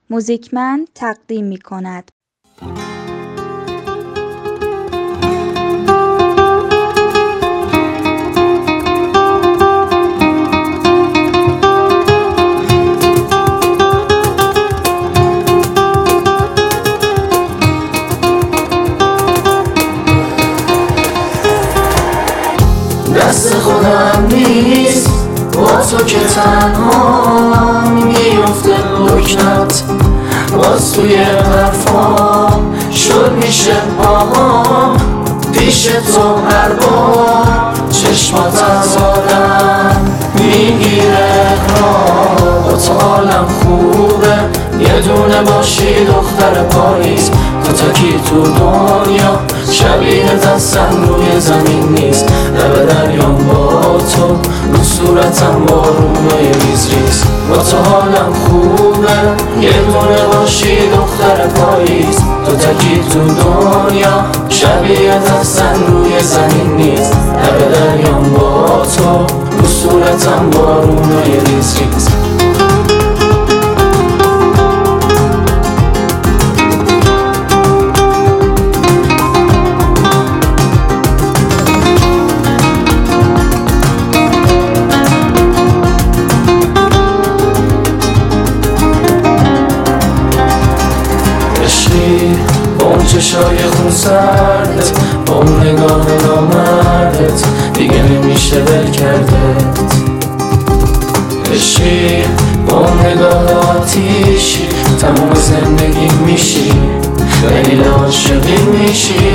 موزیکمن تقدیم می کند. دست خودم نیست با تو که تنها میفته لکنت باز توی حرفام شد میشه پاهام پیش تو هر بار چشمات از آدم میگیره با تو حالم خوبه یه دونه باشی دختر پاییز تو تکی تو دنیا شبیه دستم روی زمین نیست لب دریام با تو رو صورتم بارونای ریز ریز با تو حالم خوبه یه دونه باشی دختر پاییز تو تکی تو دنیا شبیه دستم روی زمین نیست لب دریام با تو رو صورتم بارونای ریز ریز با اون چشای خون سردت با اون نگاه نامردت دیگه نمیشه ول کردت عشقی با اون نگاه آتیشی تموم زندگی میشی خیلی عاشقی میشی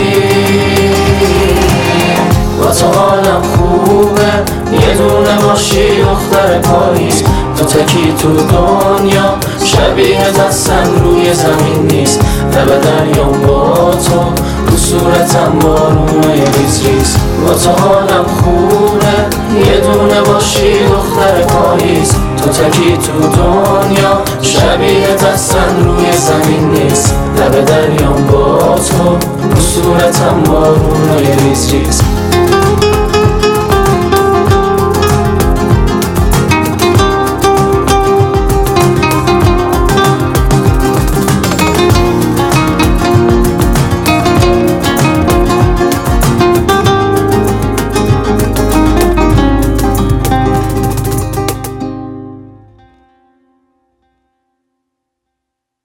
با تو حالم خوبه یه دونه باشی دختر پاییز تو تکی تو دنیا شبیه دستم روی زمین نیست لب دریام با تو رو صورتم بارونای ریز ریز با تو حالم خوبه یه دونه باشی دختر پاییز تو تکی تو دنیا شبیه دستم روی زمین نیست لب دریام با تو رو صورتم بارونای ریز ریز